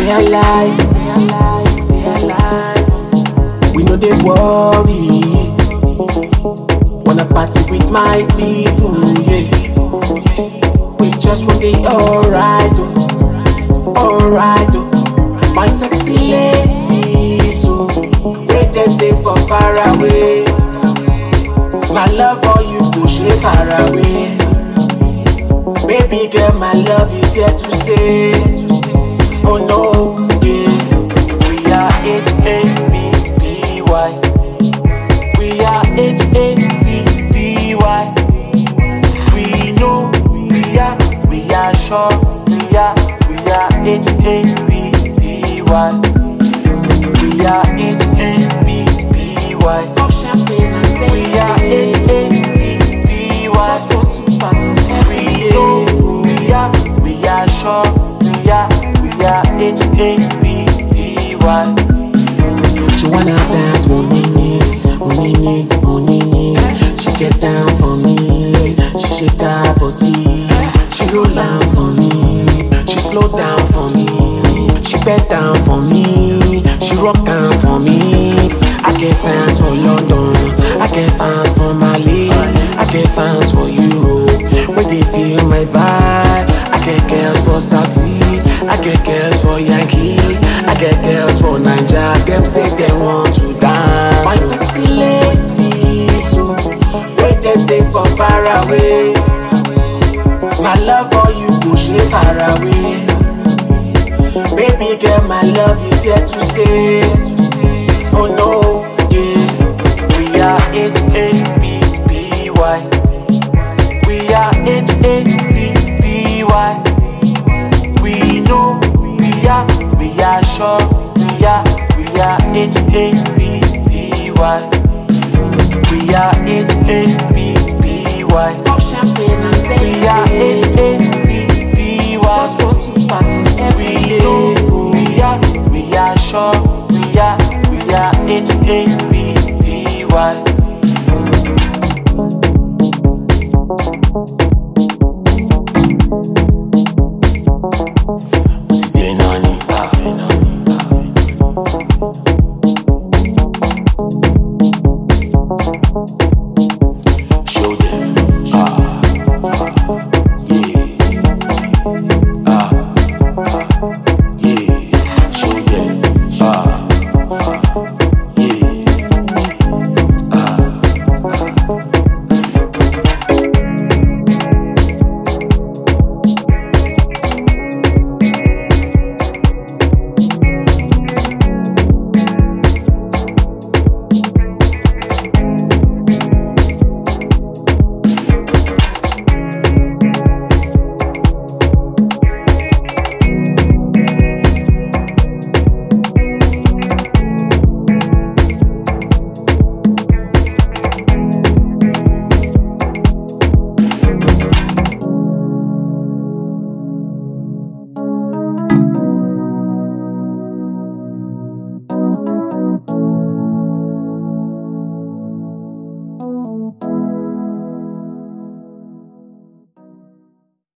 They alive, they alive, they alive. We know they worry. Wanna party with my people, yeah. We just want it alright, alright. My sexy lady, so they for far away. My love for you go shake far away. Baby girl, my love is here to stay. Oh no, yeah. We are H-A-P-P-Y. We are H-A-P-P-Y. We know, we are sure, we are H-A-P-P-Y. We are H-A-P-P-Y. Pop champagne and say we are H-A-P-P-Y. Just want to party every day. We are sure, we are H-A-P-P-Y. She wanna dance, monini, monini, monini. She get down for me, she shake her body. She roll down for me, she slow down for me. She bend down for me, she rock down for me. I get fans for London, I get fans for Mali, I get fans for Europe. When they feel my vibe, I get girls for Saudi, I get girls for Yankee, I get girls for Nigeria. Them say they want to dance. My sexy lady, so they for far away. My love for you go shake far away. Baby girl, my love is here to stay. Oh no, yeah. We are H-A-P-P-Y. We are H-A-P-P-Y. We know, we are sure, we are H-A-P-P-Y. We are H-A-P-P-Y. Pop champagne and say we are H-A-P-P-Y. Just want to party every day. We are sure, we are H-A-P-P-Y. Today, Nani.